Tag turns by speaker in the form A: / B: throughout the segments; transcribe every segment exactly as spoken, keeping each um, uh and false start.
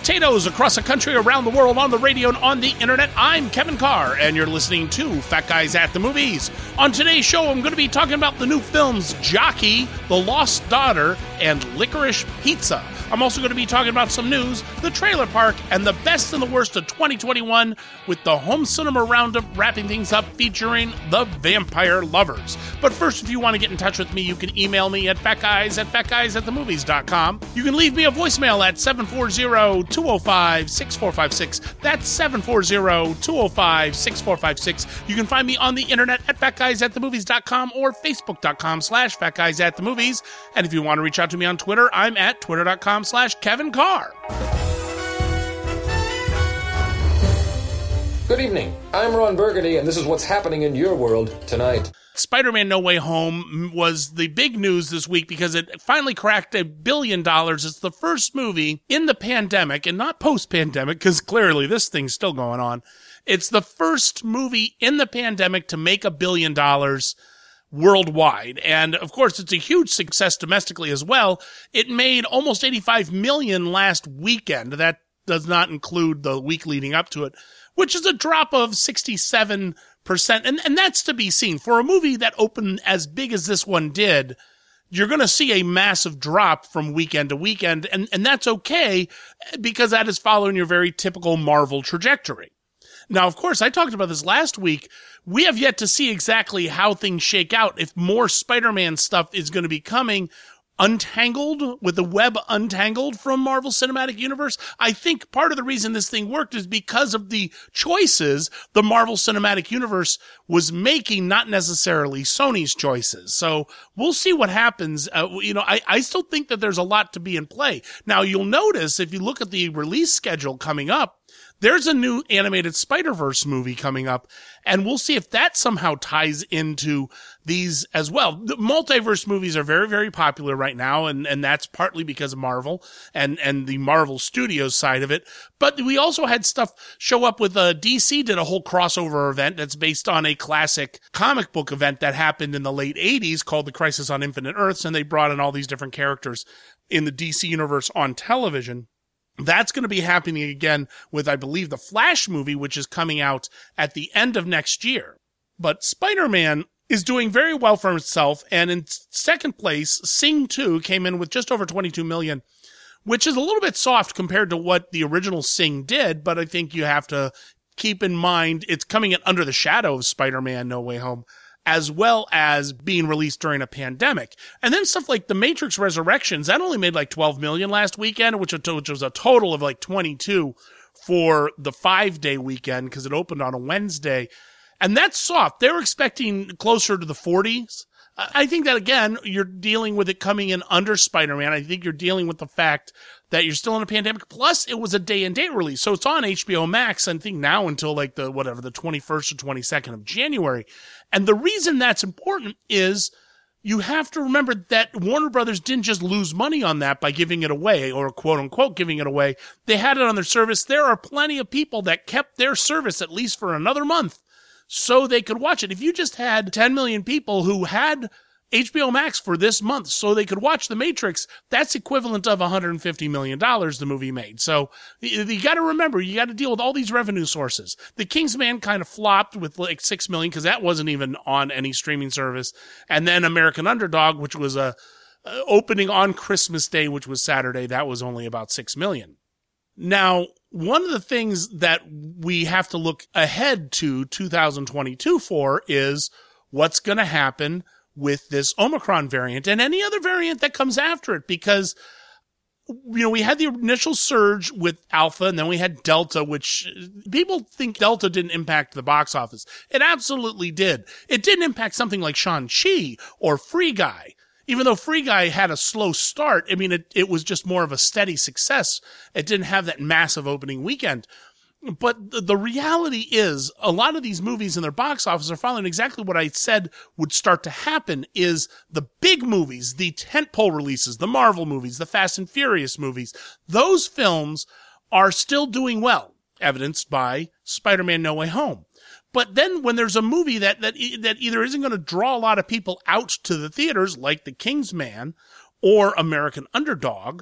A: potatoes across the country, around the world, on the radio, and on the internet. I'm Kevin Carr, and you're listening to Fat Guys at the Movies. On today's show, I'm going to be talking about the new films Jockey, The Lost Daughter, and Licorice Pizza. I'm also going to be talking about some news, the trailer park, and the best and the worst of twenty twenty-one with the Home Cinema Roundup wrapping things up featuring The Vampire Lovers. But first, if you want to get in touch with me, you can email me at fatguys at fatguys at the movies dot com. You can leave me a voicemail at seven four zero, two zero five, six four five six. That's seven four zero, two zero five, six four five six. You can find me on the internet at fatguys at the movies dot com or facebook.com slash fatguysatthemovies. And if you want to reach out to me on Twitter, I'm at twitter.com slash Kevin Carr.
B: Good evening. I'm Ron Burgundy, and this is what's happening in your world tonight.
A: Spider-Man No Way Home was the big news this week because it finally cracked a billion dollars. It's the first movie in the pandemic, and not post-pandemic, because clearly this thing's still going on. It's the first movie in the pandemic to make a billion dollars worldwide. And of course, it's a huge success domestically as well. It made almost eighty-five million dollars last weekend. That does not include the week leading up to it, which is a drop of sixty-seven percent. And, and that's to be seen. For a movie that opened as big as this one did, you're going to see a massive drop from weekend to weekend. And, and that's okay because that is following your very typical Marvel trajectory. Now, of course, I talked about this last week. We have yet to see exactly how things shake out. If more Spider-Man stuff is going to be coming, untangled, with the web untangled from Marvel Cinematic Universe. I think part of the reason this thing worked is because of the choices the Marvel Cinematic Universe was making, not necessarily Sony's choices. So we'll see what happens. Uh, you know, I, I still think that there's a lot to be in play. Now, you'll notice if you look at the release schedule coming up, there's a new animated Spider-Verse movie coming up, and we'll see if that somehow ties into these as well. The multiverse movies are very, very popular right now, and, and that's partly because of Marvel and, and the Marvel Studios side of it. But we also had stuff show up with uh, D C did a whole crossover event that's based on a classic comic book event that happened in the late eighties called The Crisis on Infinite Earths, and they brought in all these different characters in the D C universe on television. That's going to be happening again with, I believe, the Flash movie, which is coming out at the end of next year. But Spider-Man is doing very well for himself, and in second place, Sing two came in with just over twenty-two million dollars, which is a little bit soft compared to what the original Sing did, but I think you have to keep in mind it's coming in under the shadow of Spider-Man No Way Home, as well as being released during a pandemic. And then stuff like The Matrix Resurrections, that only made like twelve million dollars last weekend, which, which was a total of like twenty-two for the five-day weekend because it opened on a Wednesday. And that's soft. They were expecting closer to the forties. I think that, again, you're dealing with it coming in under Spider-Man. I think you're dealing with the fact that you're still in a pandemic. Plus, it was a day-and-date release. So it's on H B O Max, I think now until like the, whatever, the twenty-first or twenty-second of January. And the reason that's important is you have to remember that Warner Brothers didn't just lose money on that by giving it away, or quote-unquote giving it away. They had it on their service. There are plenty of people that kept their service at least for another month so they could watch it. If you just had ten million people who had H B O Max for this month so they could watch The Matrix, that's equivalent of one hundred fifty million dollars the movie made. So you, you got to remember, you got to deal with all these revenue sources. The Kingsman kind of flopped with like six million dollars because that wasn't even on any streaming service. And then American Underdog, which was a uh, opening on Christmas Day, which was Saturday, that was only about six million dollars. Now, one of the things that we have to look ahead to two thousand twenty-two for is what's going to happen with this Omicron variant and any other variant that comes after it, because, you know, we had the initial surge with Alpha and then we had Delta, which people think Delta didn't impact the box office. It absolutely did. It didn't impact something like Shang-Chi or Free Guy. Even though Free Guy had a slow start, I mean, it, it was just more of a steady success. It didn't have that massive opening weekend. But the, the reality is, a lot of these movies in their box office are following exactly what I said would start to happen, is the big movies, the tentpole releases, the Marvel movies, the Fast and Furious movies, those films are still doing well, evidenced by Spider-Man No Way Home. But then when there's a movie that, that, that either isn't going to draw a lot of people out to the theaters, like The Kingsman or American Underdog,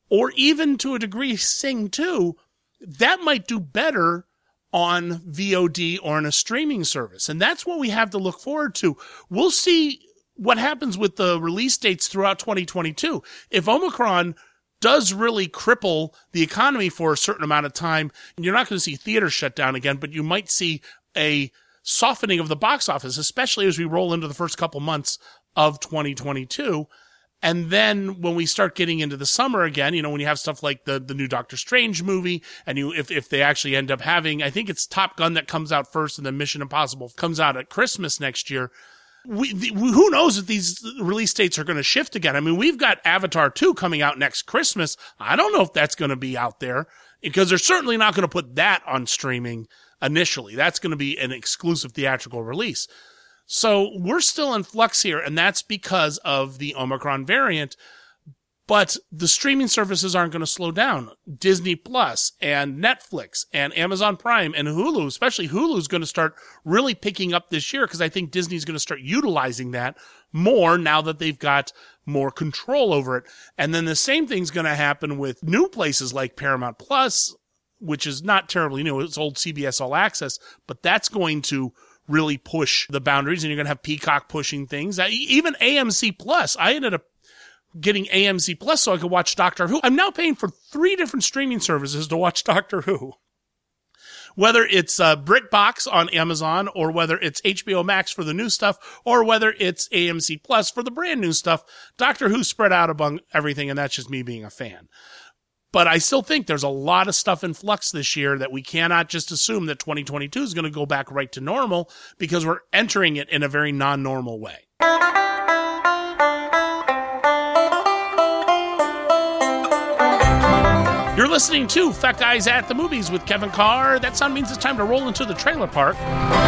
A: or even to a degree Sing two, that might do better on V O D or on a streaming service. And that's what we have to look forward to. We'll see what happens with the release dates throughout twenty twenty-two. If Omicron does really cripple the economy for a certain amount of time, you're not going to see theaters shut down again, but you might see a softening of the box office, especially as we roll into the first couple months of twenty twenty-two. And then when we start getting into the summer again, you know, when you have stuff like the, the new Doctor Strange movie, and you, if, if they actually end up having, I think it's Top Gun that comes out first and then Mission Impossible comes out at Christmas next year. We, the, who knows if these release dates are going to shift again? I mean, we've got Avatar two coming out next Christmas. I don't know if that's going to be out there, because they're certainly not going to put that on streaming initially. That's going to be an exclusive theatrical release. So we're still in flux here, and that's because of the Omicron variant. But the streaming services aren't going to slow down. Disney Plus and Netflix and Amazon Prime and Hulu, especially Hulu, is going to start really picking up this year, because I think Disney's going to start utilizing that more now that they've got more control over it. And then the same thing's going to happen with new places like Paramount Plus, which is not terribly new. It's old C B S All Access, but that's going to really push the boundaries, and you're going to have Peacock pushing things. Even A M C Plus. I ended up getting A M C Plus so I could watch Doctor Who. I'm now paying for three different streaming services to watch Doctor Who. Whether it's uh, BritBox on Amazon, or whether it's H B O Max for the new stuff, or whether it's A M C Plus for the brand new stuff, Doctor Who spread out among everything, and that's just me being a fan. But I still think there's a lot of stuff in flux this year that we cannot just assume that twenty twenty-two is going to go back right to normal, because we're entering it in a very non-normal way. You're listening to Fat Guys at the Movies with Kevin Carr. That sound means it's time to roll into the trailer park.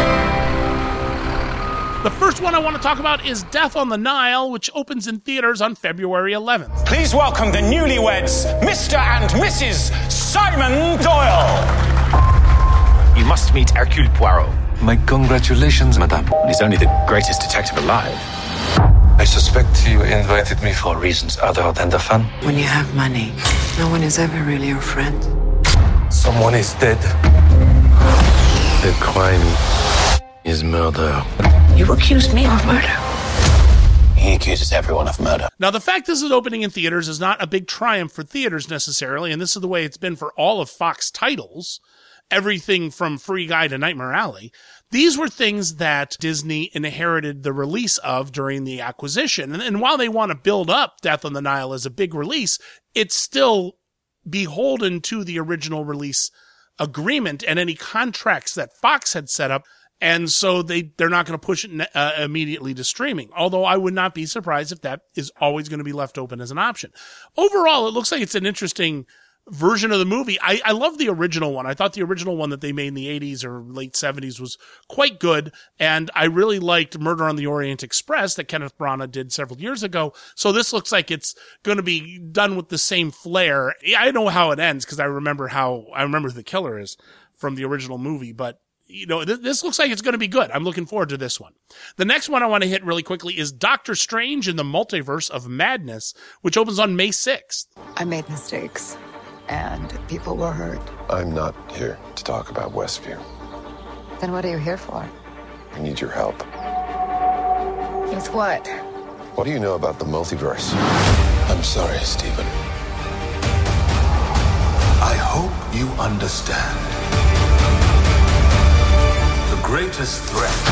A: The first one I want to talk about is Death on the Nile, which opens in theaters on February eleventh.
C: Please welcome the newlyweds, Mister and Missus Simon Doyle.
D: You must meet Hercule Poirot.
E: My congratulations, madame.
D: He's only the greatest detective alive.
E: I suspect you invited me for reasons other than the fun.
F: When you have money, no one is ever really your friend.
E: Someone is dead. The crime is murder.
F: You accused me of murder.
D: He accuses everyone of murder.
A: Now, the fact this is opening in theaters is not a big triumph for theaters necessarily, and this is the way it's been for all of Fox titles. Everything from Free Guy to Nightmare Alley. These were things that Disney inherited the release of during the acquisition. And, and while they want to build up Death on the Nile as a big release, it's still beholden to the original release agreement and any contracts that Fox had set up. And so they, they're not going to push it uh, immediately to streaming. Although I would not be surprised if that is always going to be left open as an option. Overall, it looks like it's an interesting version of the movie. I, I love the original one. I thought the original one that they made in the eighties or late seventies was quite good. And I really liked Murder on the Orient Express that Kenneth Branagh did several years ago. So this looks like it's going to be done with the same flair. I know how it ends because I remember how, I remember who the killer is from the original movie, but you know, th- this looks like it's going to be good. I'm looking forward to this one. The next one I want to hit really quickly is Doctor Strange in the Multiverse of Madness, which opens on May sixth.
G: I made mistakes, and people were hurt.
H: I'm not here to talk about Westview.
G: Then what are you here for?
H: I need your help.
G: With what?
H: What do you know about the multiverse? I'm sorry, Stephen.
I: I hope you understand. The greatest threat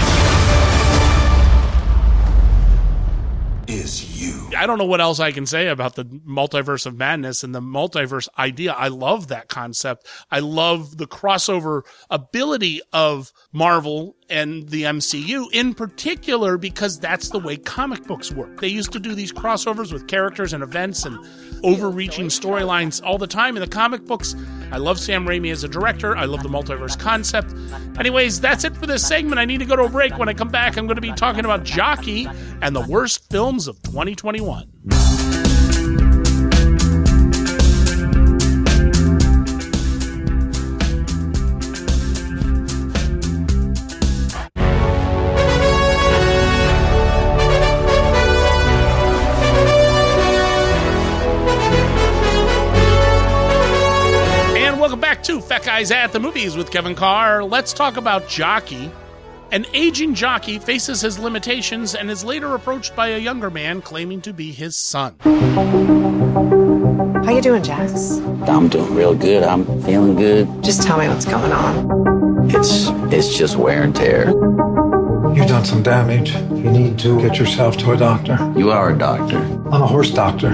I: is you.
A: I don't know what else I can say about the Multiverse of Madness and the multiverse idea. I love that concept. I love the crossover ability of Marvel and the M C U in particular, because that's the way comic books work. They used to do these crossovers with characters and events and overreaching storylines all the time in the comic books. I love Sam Raimi as a director. I love the multiverse concept. Anyways, that's it for this segment. I need to go to a break. When I come back, I'm going to be talking about Jockey and the worst films of twenty twenty-one. Fat Guys at the Movies with Kevin Carr. Let's talk about Jockey. An aging jockey faces his limitations and is later approached by a younger man claiming to be his son.
F: How you doing, Jax?
J: I'm doing real good. I'm feeling good.
F: Just tell me what's going on.
J: It's it's just wear and tear.
K: You've done some damage. You need to get yourself to a doctor.
J: You are a doctor.
K: I'm a horse doctor.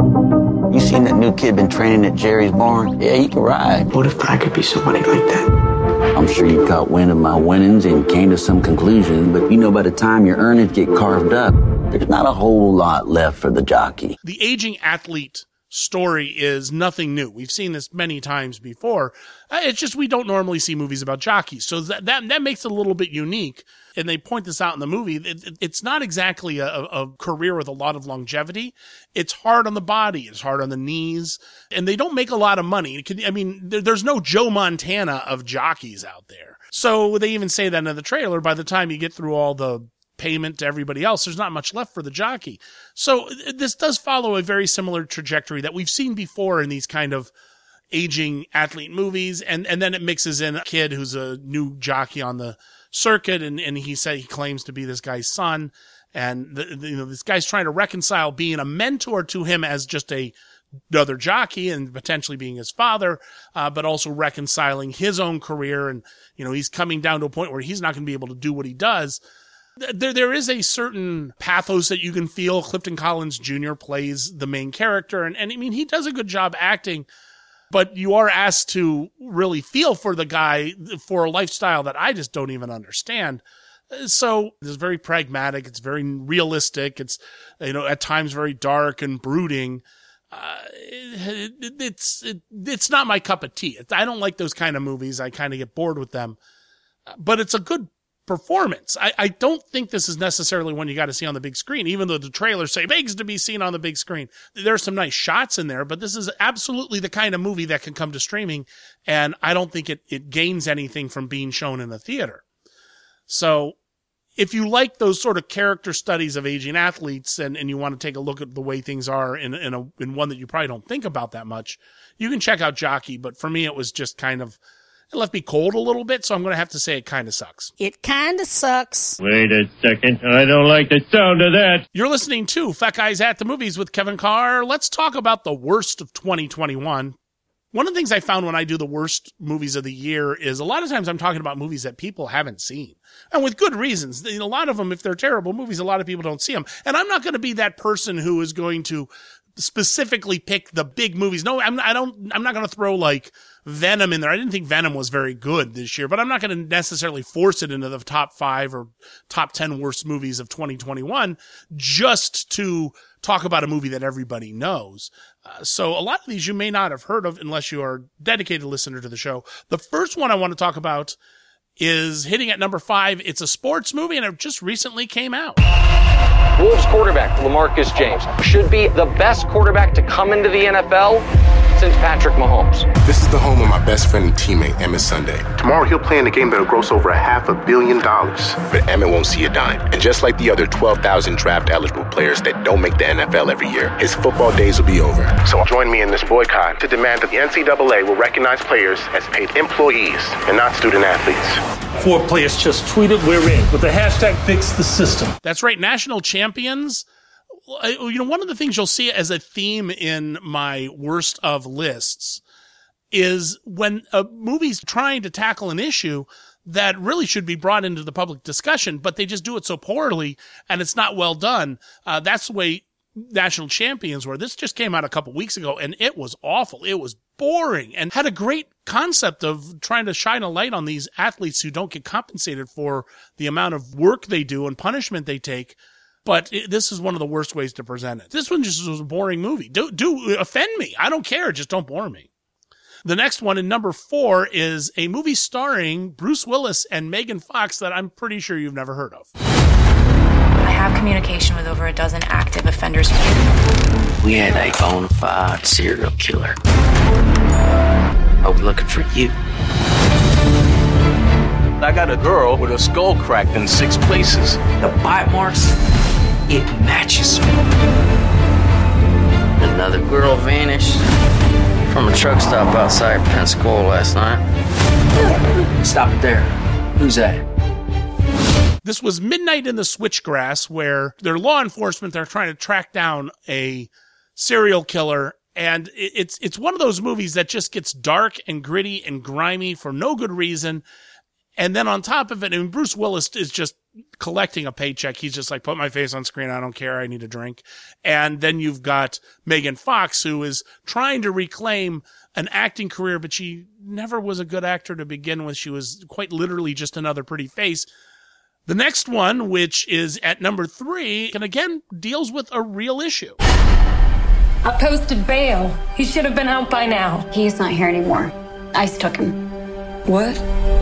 J: You seen that new kid been training at Jerry's barn? Yeah, he can ride.
F: What if I could be somebody like that?
J: I'm sure you caught wind of my winnings and came to some conclusions, but you know by the time your earnings get carved up, there's not a whole lot left for the jockey.
A: The aging athlete story is nothing new. We've seen this many times before. Uh, it's just we don't normally see movies about jockeys. So that that, that makes it a little bit unique. And they point this out in the movie. It, it, it's not exactly a, a career with a lot of longevity. It's hard on the body. It's hard on the knees. And they don't make a lot of money. It can, I mean, there, there's no Joe Montana of jockeys out there. So they even say that in the trailer. By the time you get through all the payment to everybody else, there's not much left for the jockey. So this does follow a very similar trajectory that we've seen before in these kind of aging athlete movies. And, and then it mixes in a kid who's a new jockey on the circuit. And, and he said he claims to be this guy's son. And the, the, you know, this guy's trying to reconcile being a mentor to him as just a another jockey and potentially being his father, uh, but also reconciling his own career. And, you know, he's coming down to a point where he's not going to be able to do what he does. There, there is a certain pathos that you can feel. Clifton Collins Junior plays the main character, and, and I mean, he does a good job acting, but you are asked to really feel for the guy for a lifestyle that I just don't even understand. So it's very pragmatic. It's very realistic. It's, you know, at times very dark and brooding. Uh, it, it, it's, it, it's not my cup of tea. I don't like those kind of movies. I kind of get bored with them, but it's a good performance. I, I don't think this is necessarily one you got to see on the big screen, even though the trailers say begs to be seen on the big screen. There's some nice shots in there, but this is absolutely the kind of movie that can come to streaming. And I don't think it, it gains anything from being shown in the theater. So if you like those sort of character studies of aging athletes and, and you want to take a look at the way things are in, in a, in one that you probably don't think about that much, you can check out Jockey. But for me, it was just kind of, it left me cold a little bit, so I'm going to have to say it kind of sucks.
L: It kind of sucks.
M: Wait a second. I don't like the sound of that.
A: You're listening to Fat Guys at the Movies with Kevin Carr. Let's talk about the worst of twenty twenty-one. One of the things I found when I do the worst movies of the year is a lot of times I'm talking about movies that people haven't seen. And with good reasons. A lot of them, if they're terrible movies, a lot of people don't see them. And I'm not going to be that person who is going to specifically pick the big movies. No, I'm, I don't, I'm not going to throw like Venom in there. I didn't think Venom was very good this year, but I'm not going to necessarily force it into the top five or top ten worst movies of twenty twenty-one just to talk about a movie that everybody knows. Uh, so a lot of these you may not have heard of unless you are a dedicated listener to the show. The first one I want to talk about is hitting at number five. It's a sports movie and it just recently came out.
N: Wolves quarterback LaMarcus James should be the best quarterback to come into the N F L since Patrick Mahomes.
O: This is the home of my best friend and teammate, Emmett Sunday. Tomorrow he'll play in a game that'll gross over a half a billion dollars. But Emmett won't see a dime. And just like the other twelve thousand draft-eligible players that don't make the N F L every year, his football days will be over. So join me in this boycott to demand that the N C double A will recognize players as paid employees and not student athletes.
P: Four players just tweeted, "We're in," with the hashtag fix the system.
A: That's right, national champions. You know, one of the things you'll see as a theme in my worst of lists is when a movie's trying to tackle an issue that really should be brought into the public discussion, but they just do it so poorly and it's not well done. Uh, that's the way national champions were. This just came out a couple weeks ago and it was awful. It was boring and had a great concept of trying to shine a light on these athletes who don't get compensated for the amount of work they do and punishment they take. But it, this is one of the worst ways to present it. This one just was a boring movie. Do, do offend me. I don't care. Just don't bore me. The next one in number four is a movie starring Bruce Willis and Megan Fox that I'm pretty sure you've never heard of.
Q: I have communication with over a dozen active offenders.
J: We had a bona fide serial killer. I'll be looking for you.
M: I got a girl with her skull cracked in six places.
J: The bite marks, it matches. Another girl vanished
R: from a truck stop outside Pensacola last night. Stop it there. Who's that?
A: This was Midnight in the Switchgrass, where they're law enforcement. They're trying to track down a serial killer. And it's it's one of those movies that just gets dark and gritty and grimy for no good reason. And then on top of it, I mean, Bruce Willis is just collecting a paycheck. He's just like, put my face on screen. I don't care. I need a drink. And then you've got Megan Fox, who is trying to reclaim an acting career, but she never was a good actor to begin with. She was quite literally just another pretty face. The next one, which is at number three, and again, deals with a real issue.
S: I posted bail. He should have been out by now.
G: He's not here anymore. ICE took him.
S: What?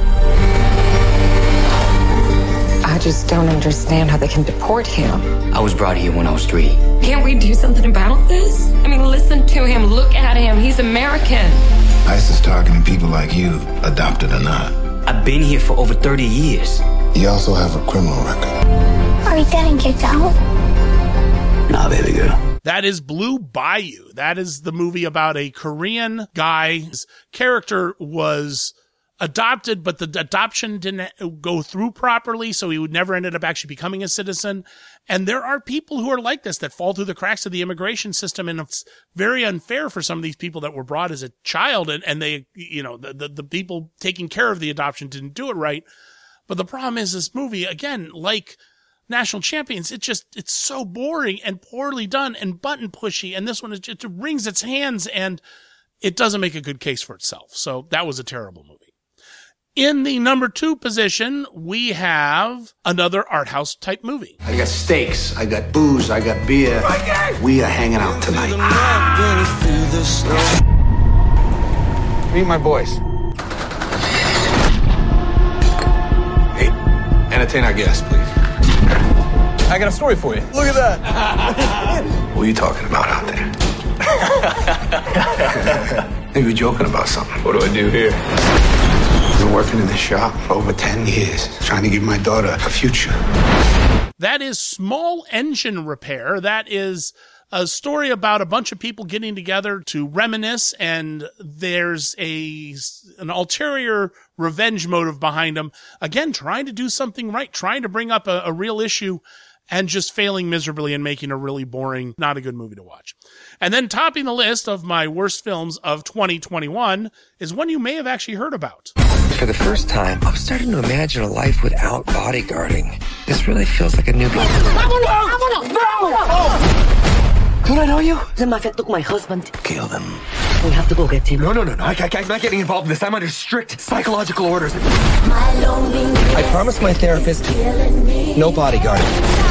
T: I just don't understand how they can deport him.
R: I was brought here when I was three.
S: Can't we do something about this? I mean, listen to him. Look at him. He's American.
U: ICE is targeting people like you, adopted or not.
R: I've been here for over thirty years.
U: You also have a criminal record.
L: Are we getting kicked out?
R: Nah, baby girl.
A: That is Blue Bayou. That is the movie about a Korean guy. His character was adopted, but the adoption didn't go through properly, so he would never ended up actually becoming a citizen. And there are people who are like this that fall through the cracks of the immigration system, and it's very unfair for some of these people that were brought as a child, and, and they, you know, the, the, the people taking care of the adoption didn't do it right. But the problem is this movie, again, like National Champions, it just, it's so boring and poorly done and button pushy, and this one, it just wrings its hands, and it doesn't make a good case for itself. So that was a terrible movie. In the number two position, we have another art house type movie.
V: I got steaks, I got booze, I got beer. We are hanging out tonight. Meet my boys. Hey, entertain our guests, please.
W: I got a story for you. Look at that.
V: What are you talking about out there? Maybe you're joking about something. What do I do here? I've been working in the shop for over ten years, trying to give my daughter a future.
A: That is Small Engine Repair. That is a story about a bunch of people getting together to reminisce, and there's a an ulterior revenge motive behind them. Again, trying to do something right, trying to bring up a, a real issue, and just failing miserably and making a really boring, not a good movie to watch. And then topping the list of my worst films of twenty twenty-one is one you may have actually heard about.
X: For the first time, I'm starting to imagine a life without bodyguarding. This really feels like a new beginning.
Y: Don't I know you? The mafia took my husband.
X: Kill them.
Y: We have to go get him.
X: No, no, no, no. I, I, I'm not getting involved in this. I'm under strict psychological orders. I promised my therapist no bodyguarding.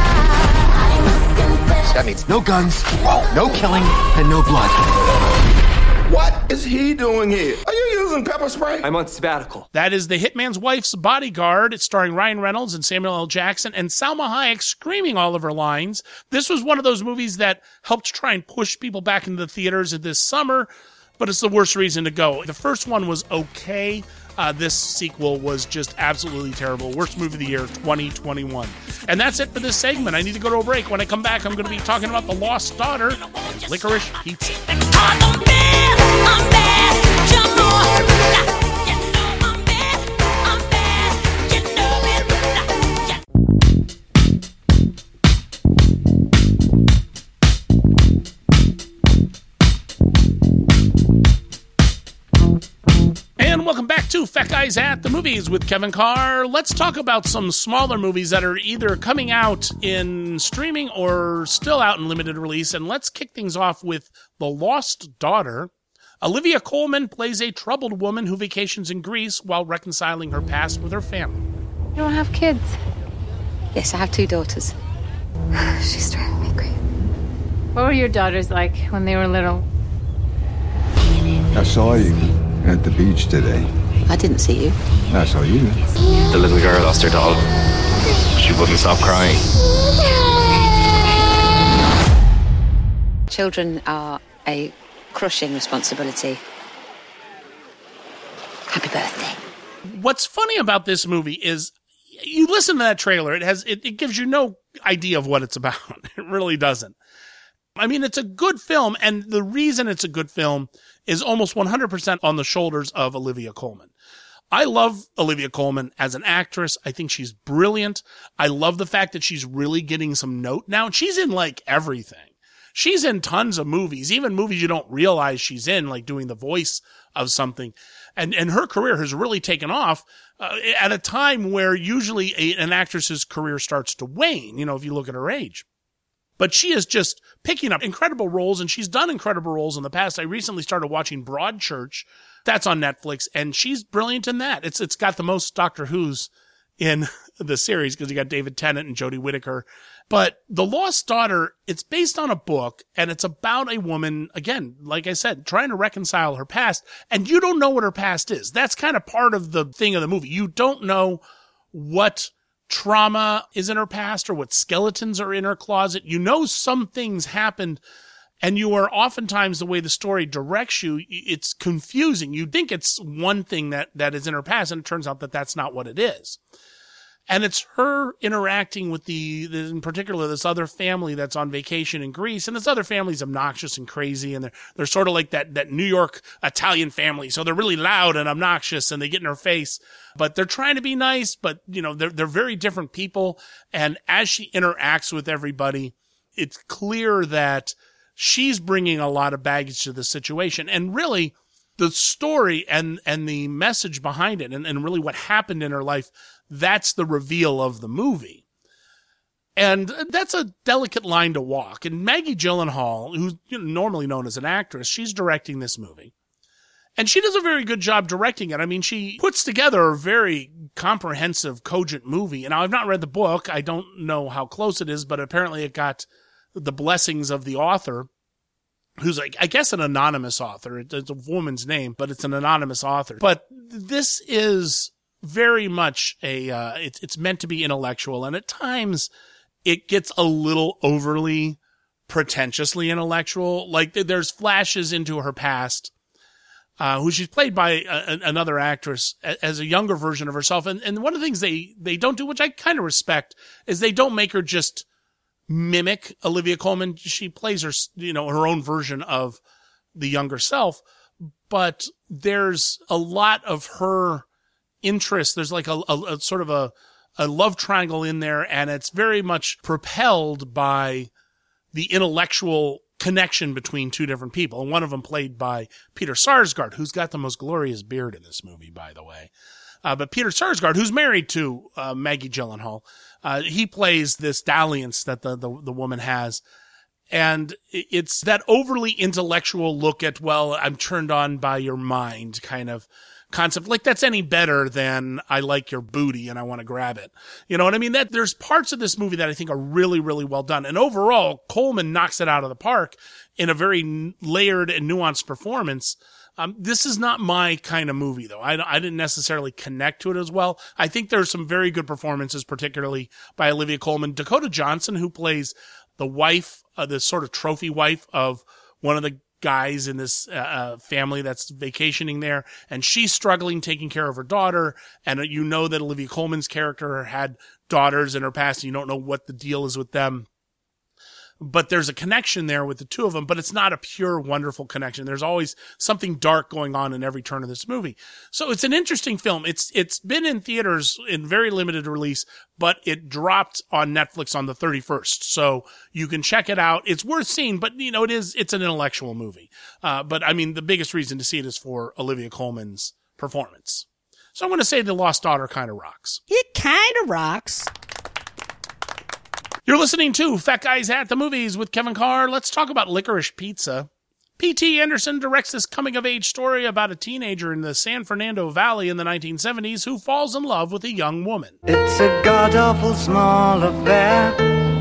X: That means no guns, no killing, and no blood.
V: What is he doing here? Are you using pepper spray?
X: I'm on sabbatical.
A: That is The Hitman's Wife's Bodyguard. It's starring Ryan Reynolds and Samuel L. Jackson and Salma Hayek screaming all of her lines. This was one of those movies that helped try and push people back into the theaters this summer, but it's the worst reason to go. The first one was okay. Uh, this sequel was just absolutely terrible. Worst movie of the year, twenty twenty-one. And that's it for this segment. I need to go to a break. When I come back, I'm going to be talking about The Lost Daughter and Licorice Pizza. And welcome back to Fat Guys at the Movies with Kevin Carr. Let's talk about some smaller movies that are either coming out in streaming or still out in limited release. And let's kick things off with The Lost Daughter. Olivia Colman plays a troubled woman who vacations in Greece while reconciling her past with her family.
Z: You don't have kids?
G: Yes, I have two daughters. She's driving me crazy.
Z: What were your daughters like when they were little?
K: I saw you at the beach today.
G: I didn't see you.
K: I saw you.
D: The little girl lost her doll. She wouldn't stop crying.
G: Children are a crushing responsibility. Happy birthday.
A: What's funny about this movie is you listen to that trailer, it has it, it gives you no idea of what it's about. It really doesn't. I mean, it's a good film, and the reason it's a good film is almost one hundred percent on the shoulders of Olivia Colman. I love Olivia Colman as an actress. I think she's brilliant. I love the fact that she's really getting some note now. She's in like everything. She's in tons of movies, even movies you don't realize she's in, like doing the voice of something. And and her career has really taken off uh, at a time where usually a, an actress's career starts to wane, you know, if you look at her age. But she is just picking up incredible roles, and she's done incredible roles in the past. I recently started watching Broadchurch. That's on Netflix, and she's brilliant in that. It's It's got the most Doctor Who's in the series because you got David Tennant and Jodie Whittaker. But The Lost Daughter, it's based on a book, and it's about a woman, again, like I said, trying to reconcile her past, and you don't know what her past is. That's kind of part of the thing of the movie. You don't know what trauma is in her past or what skeletons are in her closet. You know some things happened, and you are oftentimes, the way the story directs you, it's confusing. You think it's one thing that, that is in her past, and it turns out that that's not what it is. And it's her interacting with the, the, in particular, this other family that's on vacation in Greece. And this other family's obnoxious and crazy. And they're, they're sort of like that, that New York Italian family. So they're really loud and obnoxious, and they get in her face, but they're trying to be nice. But, you know, they're, they're very different people. And as she interacts with everybody, it's clear that she's bringing a lot of baggage to the situation. And really, the story and, and the message behind it, and, and really what happened in her life, that's the reveal of the movie. And that's a delicate line to walk. And Maggie Gyllenhaal, who's you know, normally known as an actress, she's directing this movie. And she does a very good job directing it. I mean, she puts together a very comprehensive, cogent movie. And I've not read the book. I don't know how close it is, but apparently it got the blessings of the author, who's like, I guess, an anonymous author. It's a woman's name, but it's an anonymous author. But this is very much a, uh, it's, it's meant to be intellectual. And at times it gets a little overly pretentiously intellectual. Like there's flashes into her past, uh, who she's played by a, another actress as a younger version of herself. And, and one of the things they, they don't do, which I kind of respect, is they don't make her just mimic Olivia Colman. She plays her, you know, her own version of the younger self, but there's a lot of her interest. There's like a, a, a sort of a, a love triangle in there, and it's very much propelled by the intellectual connection between two different people. And one of them played by Peter Sarsgaard, who's got the most glorious beard in this movie, by the way. Uh, but Peter Sarsgaard, who's married to uh, Maggie Gyllenhaal, uh, he plays this dalliance that the, the, the woman has. And it's that overly intellectual look at, well, I'm turned on by your mind kind of concept. Like that's any better than I like your booty and I want to grab it. You know what I mean? That there's parts of this movie that I think are really, really well done. And overall, Colman knocks it out of the park in a very layered and nuanced performance. Um, this is not my kind of movie, though. I, I didn't necessarily connect to it as well. I think there's some very good performances, particularly by Olivia Colman. Dakota Johnson, who plays the wife, uh, the sort of trophy wife of one of the guys in this uh, family that's vacationing there, and she's struggling taking care of her daughter. And you know that Olivia Colman's character had daughters in her past, and you don't know what the deal is with them. But there's a connection there with the two of them, but it's not a pure, wonderful connection. There's always something dark going on in every turn of this movie. So it's an interesting film. It's It's been in theaters in very limited release, but it dropped on Netflix on the thirty-first. So you can check it out. It's worth seeing, but you know, it is, it's an intellectual movie. Uh, but I mean, the biggest reason to see it is for Olivia Colman's performance. So I'm going to say The Lost Daughter kind of rocks.
B: It kind of rocks.
A: You're listening to Fat Guys at the Movies with Kevin Carr. Let's talk about Licorice Pizza. P T Anderson directs this coming-of-age story about a teenager in the San Fernando Valley in the nineteen seventies who falls in love with a young woman.
C: It's a god-awful small affair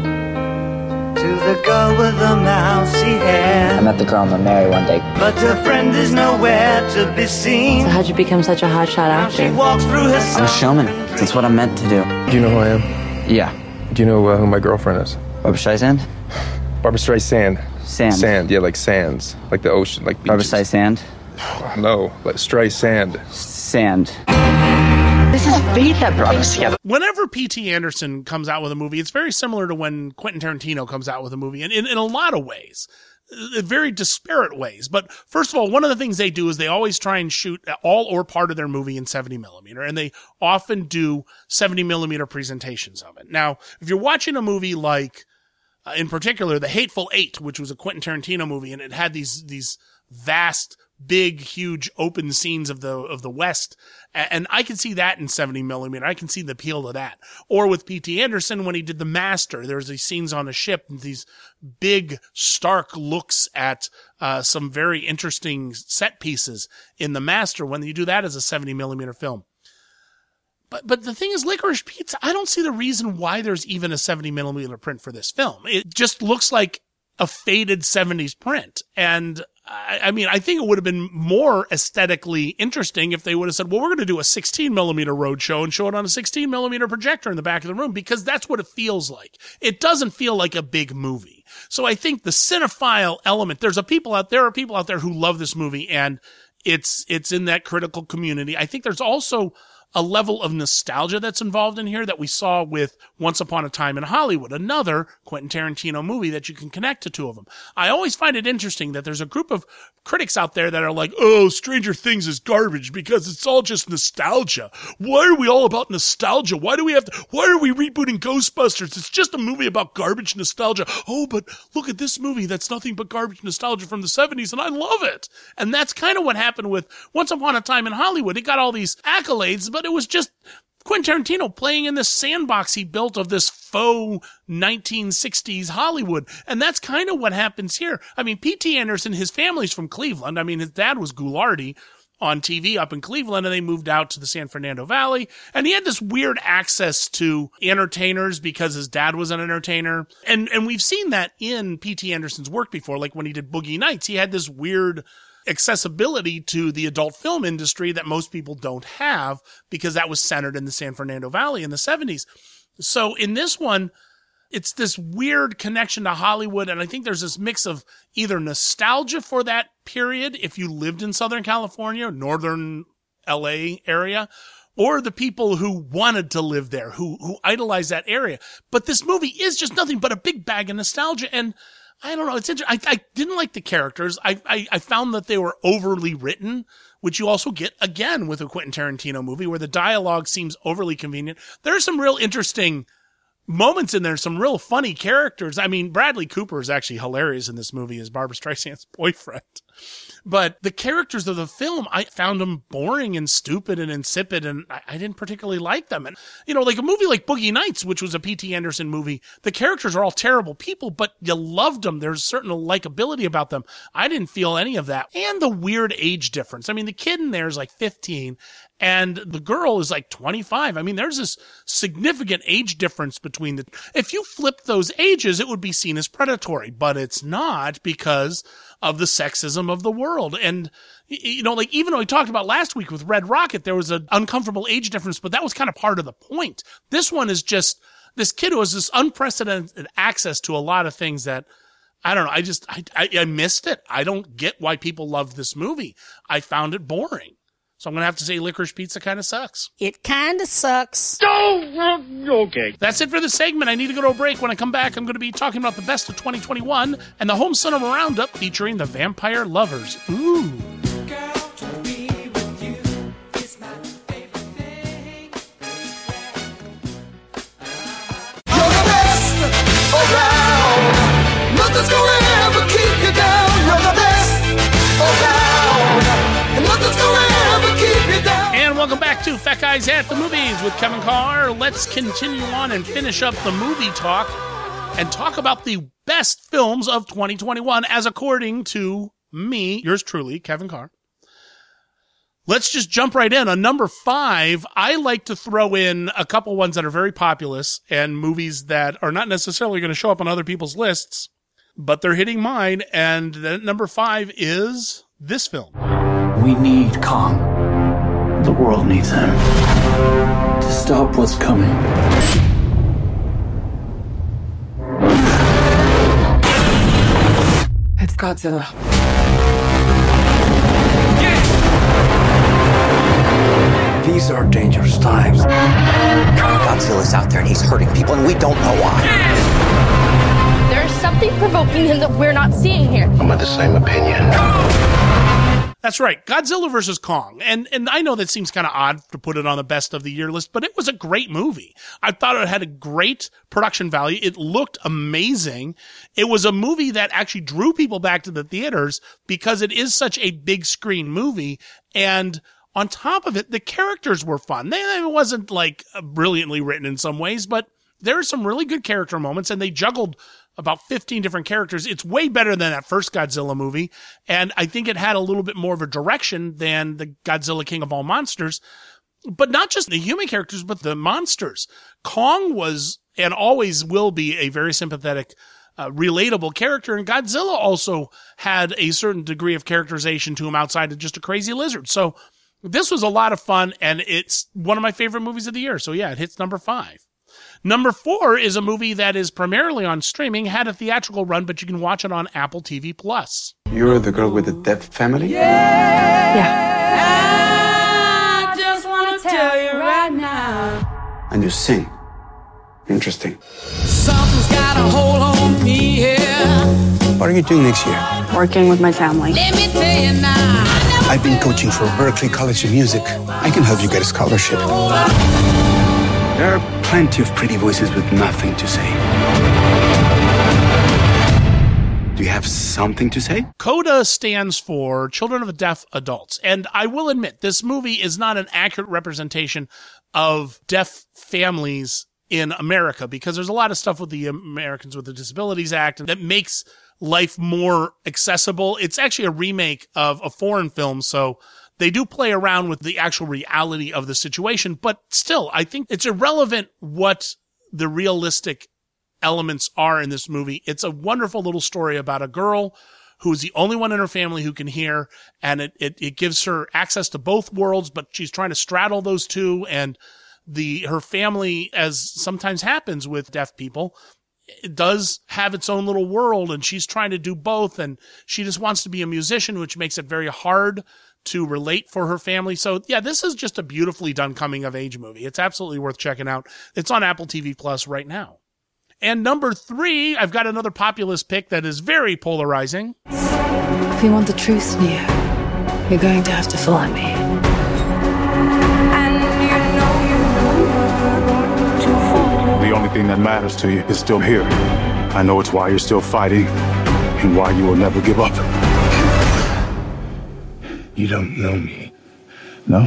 C: to the girl with the mousy hair.
R: I met the girl I'm gonna marry one day.
C: But her friend is nowhere to be seen.
E: So how'd you become such a hotshot actor?
C: She walks through her
R: I'm a showman. That's what I'm meant to do.
K: Do you know who I am?
R: Yeah.
K: Do you know uh, who my girlfriend is?
R: Barbra Streisand?
K: Barbra Streisand.
R: Sand.
K: Sand, yeah, like sands. Like the ocean, like beaches.
R: Barbra Streisand?
K: No, like Streisand.
R: Sand.
Y: This is fate that brought us together.
A: Whenever P T Anderson comes out with a movie, it's very similar to when Quentin Tarantino comes out with a movie, and in, in a lot of ways. Very disparate ways. But first of all, one of the things they do is they always try and shoot all or part of their movie in seventy millimeter, and they often do seventy millimeter presentations of it. Now, if you're watching a movie like, uh, in particular, The Hateful Eight, which was a Quentin Tarantino movie, and it had these, these vast, big, huge open scenes of the, of the West. And I can see that in seventy millimeter. I can see the appeal of that. Or with P T Anderson, when he did The Master, there's these scenes on a ship, and these big, stark looks at, uh, some very interesting set pieces in The Master when you do that as a seventy millimeter film. But, but the thing is, Licorice Pizza, I don't see the reason why there's even a seventy millimeter print for this film. It just looks like a faded seventies print. And I, I mean, I think it would have been more aesthetically interesting if they would have said, well, we're going to do a sixteen millimeter roadshow and show it on a sixteen millimeter projector in the back of the room, because that's what it feels like. It doesn't feel like a big movie. So I think the cinephile element, there's a people out there are people out there who love this movie, and it's, it's in that critical community. I think there's also a level of nostalgia that's involved in here that we saw with Once Upon a Time in Hollywood, another Quentin Tarantino movie that you can connect to two of them. I always find it interesting that there's a group of critics out there that are like, oh, Stranger Things is garbage because it's all just nostalgia. Why are we all about nostalgia? Why do we have to, why are we rebooting Ghostbusters? It's just a movie about garbage nostalgia. Oh, but look at this movie that's nothing but garbage nostalgia from the seventies, and I love it. And that's kind of what happened with Once Upon a Time in Hollywood. It got all these accolades, but it was just Quentin Tarantino playing in this sandbox he built of this faux nineteen sixties Hollywood. And that's kind of what happens here. I mean, P T Anderson, his family's from Cleveland. I mean, his dad was Ghoulardi on T V up in Cleveland, and they moved out to the San Fernando Valley. And he had this weird access to entertainers because his dad was an entertainer. And, and we've seen that in P T Anderson's work before. Like when he did Boogie Nights, he had this weird accessibility to the adult film industry that most people don't have, because that was centered in the San Fernando Valley in the seventies. So in this one, it's this weird connection to Hollywood, and I think there's this mix of either nostalgia for that period, if you lived in Southern California, northern L A area, or the people who wanted to live there, who who idolized that area. But this movie is just nothing but a big bag of nostalgia, and I don't know. It's interesting. I, I didn't like the characters. I, I, I found that they were overly written, which you also get again with a Quentin Tarantino movie where the dialogue seems overly convenient. There are some real interesting moments in there, some real funny characters. I mean, Bradley Cooper is actually hilarious in this movie as Barbra Streisand's boyfriend. But the characters of the film, I found them boring and stupid and insipid, and I, I didn't particularly like them. And, you know, like a movie like Boogie Nights, which was a P T Anderson movie, the characters are all terrible people, but you loved them. There's a certain likability about them. I didn't feel any of that. And the weird age difference. I mean, the kid in there is like fifteen, and the girl is like twenty-five. I mean, there's this significant age difference between the, if you flip those ages, it would be seen as predatory, but it's not because of the sexism of the world. And, you know, like even though we talked about last week with Red Rocket, there was an uncomfortable age difference, but that was kind of part of the point. This one is just this kid who has this unprecedented access to a lot of things that, I don't know, I just, I, I, I missed it. I don't get why people loved this movie. I found it boring. So I'm going to have to say Licorice Pizza kind of sucks.
B: It kind of sucks.
A: Oh, okay. That's it for the segment. I need to go to a break. When I come back, I'm going to be talking about the best of twenty twenty-one and the Home Cinema Roundup featuring the Vampire Lovers. Ooh.
F: Nothing's gonna ever keep you down. You're the best around. And nothing's gonna ever keep you down.
A: And welcome back to Fat Guys at the Movies with Kevin Carr. Let's continue on and finish up the movie talk and talk about the best films of twenty twenty-one as according to me, yours truly, Kevin Carr. Let's just jump right in. On number five, I like to throw in a couple ones that are very populous and movies that are not necessarily going to show up on other people's lists, but they're hitting mine. And then number five is this film.
H: We need Kong. The world needs him to stop what's coming.
T: It's Godzilla.
H: If These are dangerous times.
B: Godzilla's out there and he's hurting people and we don't know why.
I: There's something provoking him that we're not seeing here.
U: I'm of the same opinion.
A: That's right, Godzilla versus Kong. And and I know that seems kind of odd to put it on the best of the year list, but it was a great movie. I thought it had a great production value. It looked amazing. It was a movie that actually drew people back to the theaters because it is such a big screen movie. And on top of it, the characters were fun. They, it wasn't like brilliantly written in some ways, but there are some really good character moments, and they juggled about fifteen different characters. It's way better than that first Godzilla movie, and I think it had a little bit more of a direction than the Godzilla King of All Monsters, but not just the human characters, but the monsters. Kong was, and always will be, a very sympathetic, uh, relatable character, and Godzilla also had a certain degree of characterization to him outside of just a crazy lizard. So this was a lot of fun, and it's one of my favorite movies of the year. So yeah, it hits number five. Number four is a movie that is primarily on streaming, had a theatrical run, but you can watch it on Apple T V Plus.
V: You're the girl with the deaf family?
I: Yeah. yeah. I just want to tell you right now.
V: And you sing. Interesting.
F: Something's got a hold on me here.
V: What are you doing next year?
E: Working with my family.
F: Let me tell you now.
V: I've been coaching for Berklee College of Music. I can help you get a scholarship. There are plenty of pretty voices with nothing to say. Do you have something to say?
A: CODA stands for Children of Deaf Adults. And I will admit, this movie is not an accurate representation of deaf families in America, because there's a lot of stuff with the Americans with the Disabilities Act that makes life more accessible. It's actually a remake of a foreign film, so they do play around with the actual reality of the situation, but still, I think it's irrelevant what the realistic elements are in this movie. It's a wonderful little story about a girl who's the only one in her family who can hear, and it, it, it gives her access to both worlds, but she's trying to straddle those two, and the her family, as sometimes happens with deaf people, it does have its own little world, and she's trying to do both, and she just wants to be a musician, which makes it very hard to relate for her family. So yeah, this is just a beautifully done coming of age movie. It's absolutely worth checking out. It's on Apple T V Plus right now. And number three, I've got another populist pick that is very polarizing.
E: If you want the truth, Neo, you're going to have to follow me.
F: And you know you're going to fall.
N: The only thing that matters to you is still here. I know it's why you're still fighting and why you will never give up.
U: You don't know me.
N: No?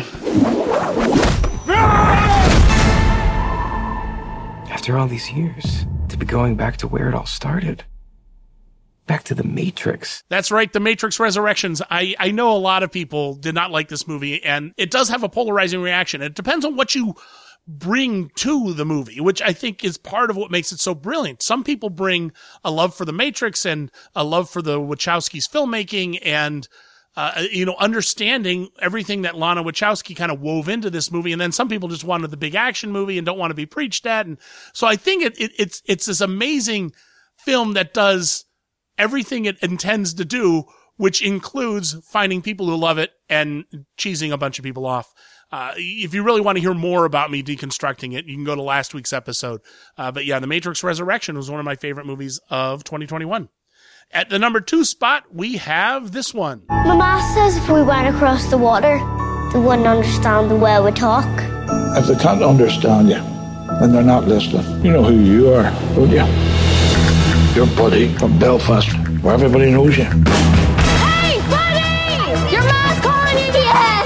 X: After all these years, to be going back to where it all started. Back to the Matrix.
A: That's right, The Matrix Resurrections. I, I know a lot of people did not like this movie, and it does have a polarizing reaction. It depends on what you bring to the movie, which I think is part of what makes it so brilliant. Some people bring a love for The Matrix and a love for the Wachowskis' filmmaking and Uh, you know, understanding everything that Lana Wachowski kind of wove into this movie. And then some people just wanted the big action movie and don't want to be preached at. And so I think it, it, it's, it's this amazing film that does everything it intends to do, which includes finding people who love it and cheesing a bunch of people off. Uh, if you really want to hear more about me deconstructing it, you can go to last week's episode. Uh, but yeah, The Matrix Resurrection was one of my favorite movies of twenty twenty-one. At the number two spot, we have this one.
L: Mama says if we went across the water, they wouldn't understand the way we talk.
K: If they can't understand you, then they're not listening. You know who you are, don't you? You're Buddy from Belfast, where everybody knows you.
L: Hey, Buddy! Your mom's calling you. Yes!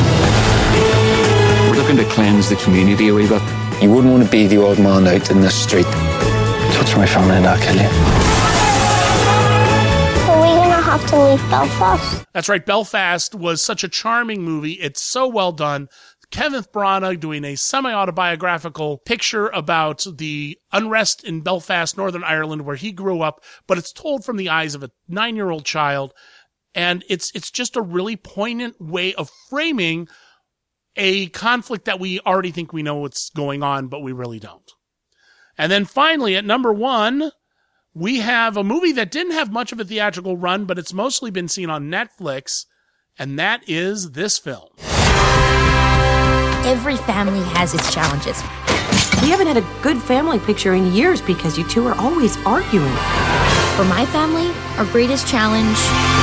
H: We're looking to cleanse the community a wee bit. You wouldn't want to be the old man out in the street. Touch my family and I'll kill you.
L: Have to leave Belfast.
A: That's right. Belfast was such a charming movie. It's so well done. Kenneth Branagh doing a semi-autobiographical picture about the unrest in Belfast, Northern Ireland, where he grew up, but it's told from the eyes of a nine-year-old child. And it's, it's just a really poignant way of framing a conflict that we already think we know what's going on, but we really don't. And then finally, at number one, we have a movie that didn't have much of a theatrical run, but it's mostly been seen on Netflix, and that is this film.
J: Every family has its challenges.
M: We haven't had a good family picture in years because you two are always arguing.
J: For my family, our greatest challenge...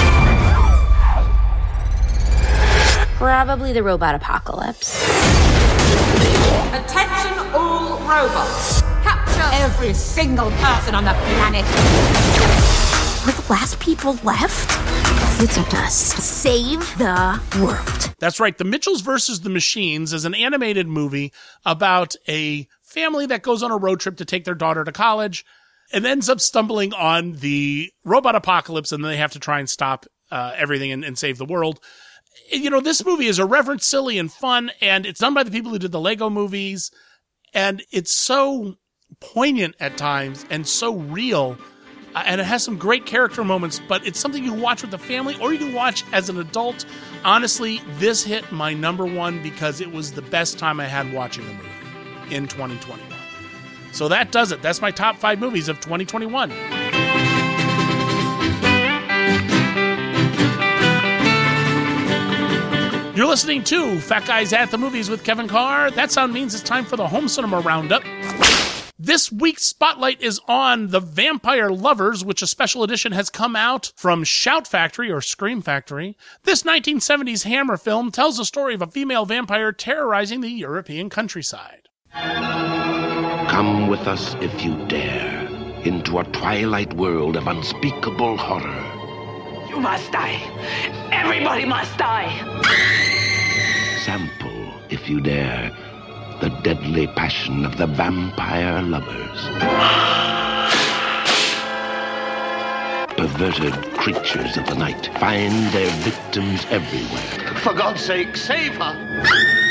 J: probably the robot apocalypse.
O: Attention all robots. Capture every single person on the planet.
J: We're the last people left. It's up to us to save the world.
A: That's right. The Mitchells versus the Machines is an animated movie about a family that goes on a road trip to take their daughter to college and ends up stumbling on the robot apocalypse, and then they have to try and stop uh, everything and, and save the world. You know, this movie is irreverent, silly, and fun, and it's done by the people who did the Lego movies, and it's so poignant at times and so real, uh, and it has some great character moments, but it's something you can watch with the family or you can watch as an adult. Honestly, this hit my number one because it was the best time I had watching the movie in twenty twenty-one. So that does it. That's my top five movies of twenty twenty-one. You're listening to Fat Guys at the Movies with Kevin Carr. That sound means it's time for the Home Cinema Roundup. This week's spotlight is on The Vampire Lovers, which a special edition has come out from Shout Factory or Scream Factory. This nineteen seventies Hammer film tells the story of a female vampire terrorizing the European countryside.
P: Come with us if you dare into a twilight world of unspeakable horror.
Q: You must die. Everybody must die.
P: Sample, if you dare, the deadly passion of the vampire lovers. Perverted creatures of the night find their victims everywhere.
Q: For God's sake, save her.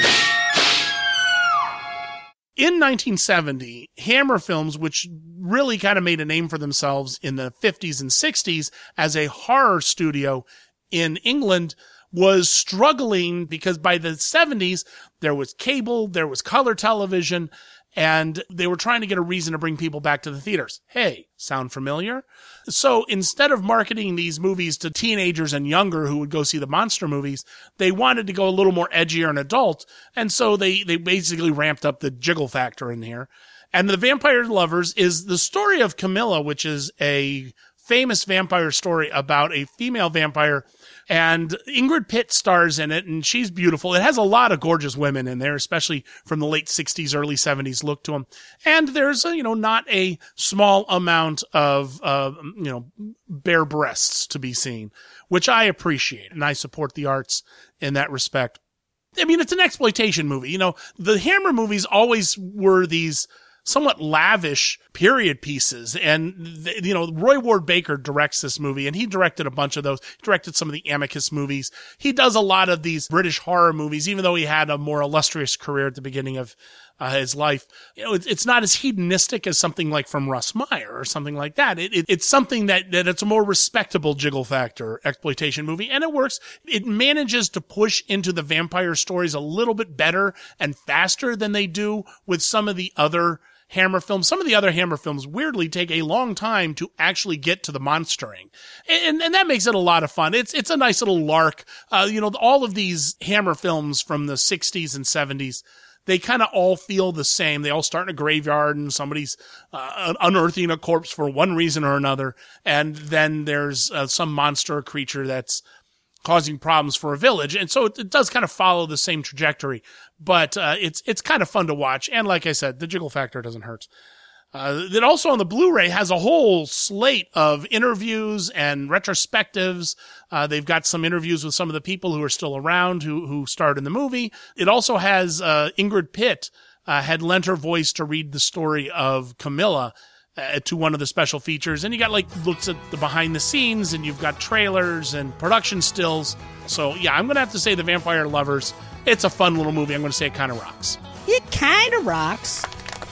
A: In nineteen seventy, Hammer Films, which really kind of made a name for themselves in the fifties and sixties as a horror studio in England, was struggling because by the seventies, there was cable, there was color television, and they were trying to get a reason to bring people back to the theaters. Hey, sound familiar? So instead of marketing these movies to teenagers and younger who would go see the monster movies, they wanted to go a little more edgier and adult, and so they, they basically ramped up the jiggle factor in here. And The Vampire Lovers is the story of Camilla, which is a famous vampire story about a female vampire, and Ingrid Pitt stars in it, and she's beautiful. It has a lot of gorgeous women in there, especially from the late sixties, early seventies look to them. And there's, a, you know, not a small amount of, uh, you know, bare breasts to be seen, which I appreciate, and I support the arts in that respect. I mean, it's an exploitation movie. You know, the Hammer movies always were these somewhat lavish period pieces. And, you know, Roy Ward Baker directs this movie, and he directed a bunch of those. He directed some of the Amicus movies. He does a lot of these British horror movies, even though he had a more illustrious career at the beginning of uh, his life. You know, it's, it's not as hedonistic as something like from Russ Meyer or something like that. It, it, it's something that, that it's a more respectable jiggle factor exploitation movie, and it works. It manages to push into the vampire stories a little bit better and faster than they do with some of the other Hammer films. Some of the other Hammer films weirdly take a long time to actually get to the monstering. And, and that makes it a lot of fun. It's, it's a nice little lark. Uh, you know, all of these Hammer films from the sixties and seventies, they kind of all feel the same. They all start in a graveyard and somebody's uh, unearthing a corpse for one reason or another. And then there's uh, some monster creature that's causing problems for a village. And so it, it does kind of follow the same trajectory, but uh, it's it's kind of fun to watch. And like I said, the jiggle factor doesn't hurt. Uh, it also on the Blu-ray has a whole slate of interviews and retrospectives. Uh, they've got some interviews with some of the people who are still around who, who starred in the movie. It also has uh, Ingrid Pitt uh, had lent her voice to read the story of Camilla Uh, to one of the special features. And you got like looks at the behind the scenes, and you've got trailers and production stills. So yeah, I'm going to have to say The Vampire Lovers, it's a fun little movie. I'm going to say it kind of rocks.
S: It kind of rocks.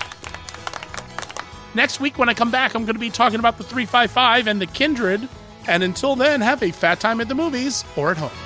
A: Next week when I come back, I'm going to be talking about the three five five and the Kindred. And until then, have a fat time at the movies or at home.